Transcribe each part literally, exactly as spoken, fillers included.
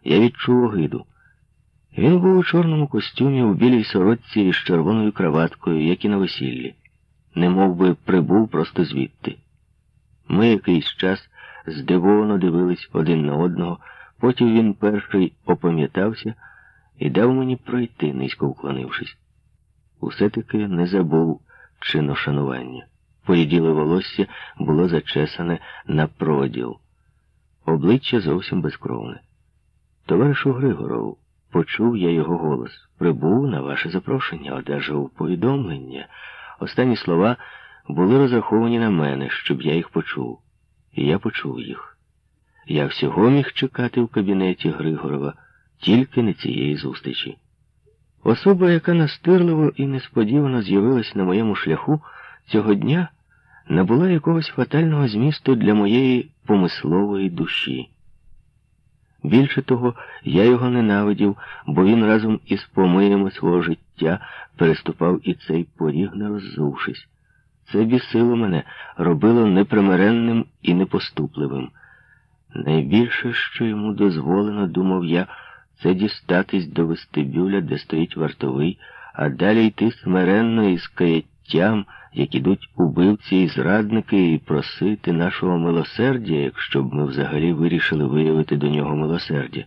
Я відчув огиду. Він був у чорному костюмі, у білій сорочці із червоною краваткою, як і на весіллі. Немов би прибув просто звідти. Ми якийсь час здивовано дивились один на одного, потім він перший опам'ятався і дав мені пройти, низько вклонившись. Усе-таки не забув чиношанування. Поріділе волосся було зачесане на проділ. Обличчя зовсім безкровне. «Товаришу Григоров, почув я його голос. Прибув на ваше запрошення, одержав повідомлення». Останні слова були розраховані на мене, щоб я їх почув. І я почув їх. Я всього міг чекати в кабінеті Григорова, тільки не цієї зустрічі. Особа, яка настирливо і несподівано з'явилась на моєму шляху, цього дня набула якогось фатального змісту для моєї помислової душі. Більше того, я його ненавидів, бо він разом із помиями свого життя переступав і цей поріг, не роззувшись. Це бісило мене, робило непримиренним і непоступливим. Найбільше, що йому дозволено, думав я, це дістатись до вестибюля, де стоїть вартовий, а далі йти смиренно і з каяттям, як ідуть убивці і зрадники, і просити нашого милосердя, якщо б ми взагалі вирішили виявити до нього милосердя.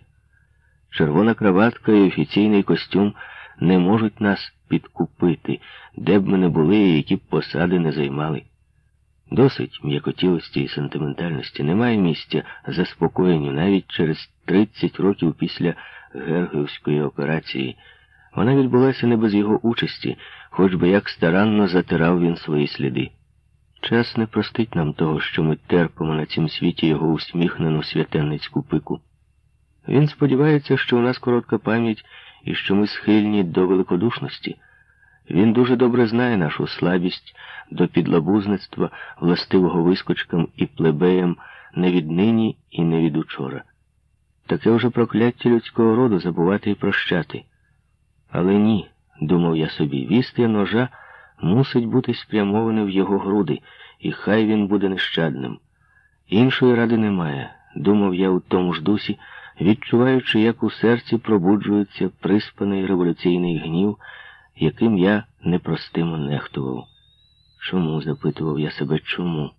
Червона краватка і офіційний костюм не можуть нас підкупити, де б ми не були і які б посади не займали. Досить м'якотілості і сентиментальності, немає місця заспокоєнню навіть через тридцять років після Гергівської операції. Вона відбулася не без його участі, хоч би як старанно затирав він свої сліди. Час не простить нам того, що ми терпимо на цім світі його усміхнену святенницьку пику. Він сподівається, що у нас коротка пам'ять і що ми схильні до великодушності. Він дуже добре знає нашу слабість до підлабузництва, властивого вискочкам і плебеям не від нині і не від учора. Таке вже прокляття людського роду забувати і прощати. Але ні, думав я собі, вістря ножа мусить бути спрямоване в його груди, і хай він буде нещадним. Іншої ради немає, думав я у тому ж дусі, відчуваючи, як у серці пробуджується приспаний революційний гнів, яким я непростимо нехтував. Чому, запитував я себе, чому?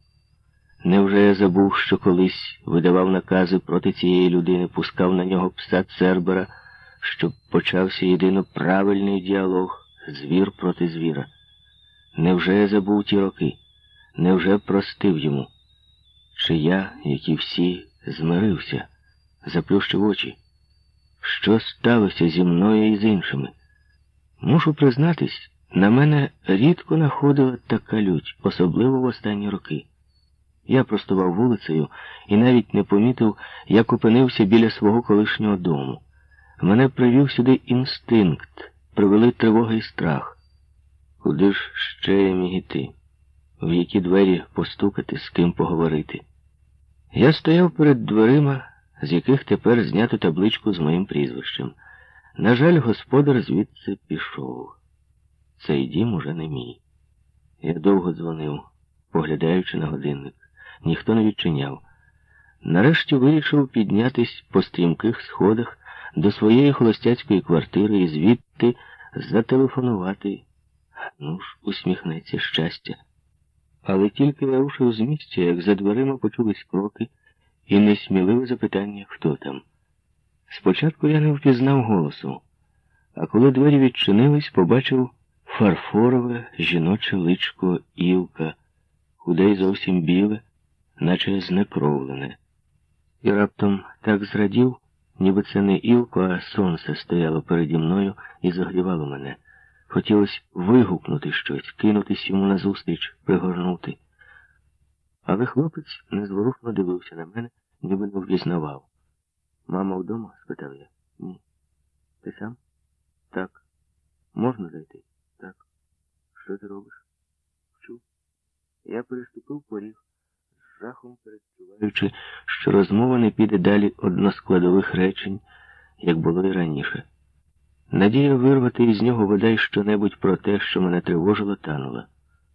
Невже я забув, що колись видавав накази проти цієї людини, пускав на нього пса Цербера, щоб почався єдино правильний діалог, звір проти звіра? Невже я забув ті роки? Невже простив йому? Чи я, як і всі, змирився, заплющив очі? Що сталося зі мною і з іншими? Мушу признатись, на мене рідко находила така лють, особливо в останні роки. Я простував вулицею і навіть не помітив, як опинився біля свого колишнього дому. Мене привів сюди інстинкт, привели тривога і страх. Куди ж ще я міг іти? В які двері постукати, з ким поговорити? Я стояв перед дверима, з яких тепер знято табличку з моїм прізвищем. На жаль, господар звідси пішов. Цей дім уже не мій. Я довго дзвонив, поглядаючи на годинник. Ніхто не відчиняв. Нарешті вирішив піднятись по стрімких сходах до своєї холостяцької квартири і звідти зателефонувати. Ну ж, усміхнеться щастя. Але тільки я рушив з місця, як за дверима почулись кроки і несміливе запитання, хто там. Спочатку я не впізнав голосу, а коли двері відчинились, побачив фарфорове жіноче личко Ілка, худе й зовсім біле, наче знекровлене. І раптом так зрадів, ніби це не Ілко, а сонце стояло переді мною і загрівало мене. Хотілося вигукнути щось, кинутись йому назустріч, пригорнути. Але хлопець незворушно дивився на мене, ніби не впізнавав. «Мама вдома?» – спитав я. «Ні». «Ти сам?» «Так». «Можна зайти?» «Так». «Що ти робиш?» «Вчу». Я переступив поріг, з жахом передчуваючи, що розмова не піде далі односкладових речень, як було і раніше. Надія вирвати із нього бодай що-небудь про те, що мене тривожило, танула.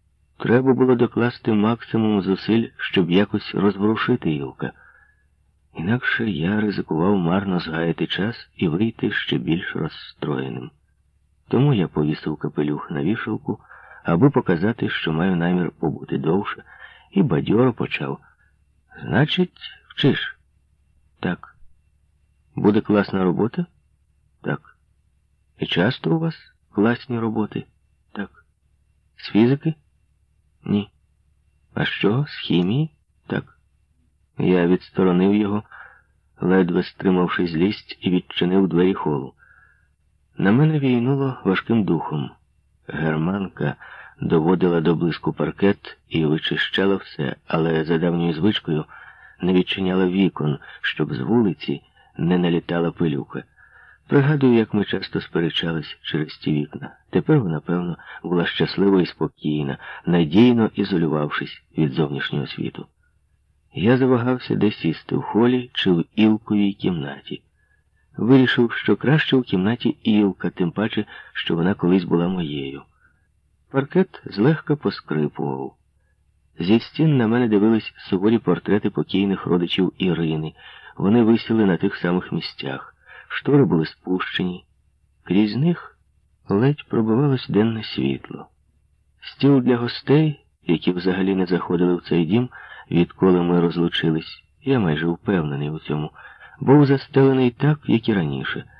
Треба було докласти максимум зусиль, щоб якось розворушити Ілка. Інакше я ризикував марно згаяти час і вийти ще більш розстроєним. Тому я повісив капелюх на вішалку, аби показати, що маю намір побути довше, і бадьоро почав. Значить, вчиш? Так. Буде класна робота? Так. І часто у вас класні роботи? Так. З фізики? Ні. А що, з хімії? Так. Я відсторонив його, ледве стримавши злість, і відчинив двері холу. На мене війнуло важким духом. Германка доводила до блиску паркет і вичищала все, але за давньою звичкою не відчиняла вікон, щоб з вулиці не налітала пилюка. Пригадую, як ми часто сперечались через ті вікна. Тепер вона, певно, була щаслива і спокійна, надійно ізолювавшись від зовнішнього світу. Я завагався, де сісти, в холі чи в Ілковій кімнаті. Вирішив, що краще у кімнаті Ілка, тим паче, що вона колись була моєю. Паркет злегка поскрипував. Зі стін на мене дивились суворі портрети покійних родичів Ірини. Вони висіли на тих самих місцях. Штори були спущені. Крізь них ледь пробивалось денне світло. Стіл для гостей, які взагалі не заходили в цей дім, відколи ми розлучились, я майже впевнений у цьому, був застелений так, як і раніше.